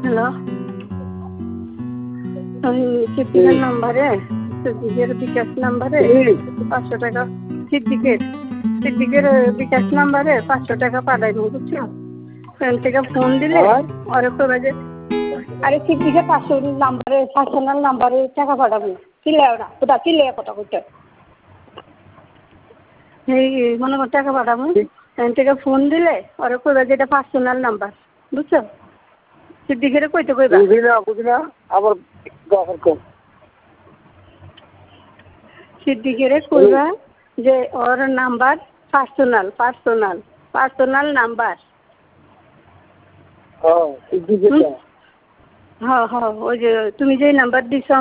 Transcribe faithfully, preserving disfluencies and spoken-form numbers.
Hello, ওই সিদ্দিকের নাম্বারে, সিদ্দিকের বিকাশ নাম্বারে পাঁচশো টাকা সিদ্দিকের সিদ্দিকের বিকাশ নাম্বারে পাঁচশো টাকা পাঠাইবো, বুঝছো? ওখান থেকে ফোন দিলে ওরে কইবা যে আরে সিদ্দিকের পাঁচশো নাম্বারে পার্সোনাল নাম্বারে টাকা পাঠাবো। চিল্লায় ওরা কোথা চিল্লায় কথা কইতে এই মনে কর টাকা পাঠাবো। ওখান থেকে ফোন দিলে ওরে কইবা যে এটা পার্সোনাল নাম্বার, বুঝছো? সিদ্দিকের কইতে কইবা আবার সিদ্দিকের কইবা যে ওর number personal personal personal number. হ্যাঁ হ্যাঁ, ওই যে তুমি যে নাম্বার দিছ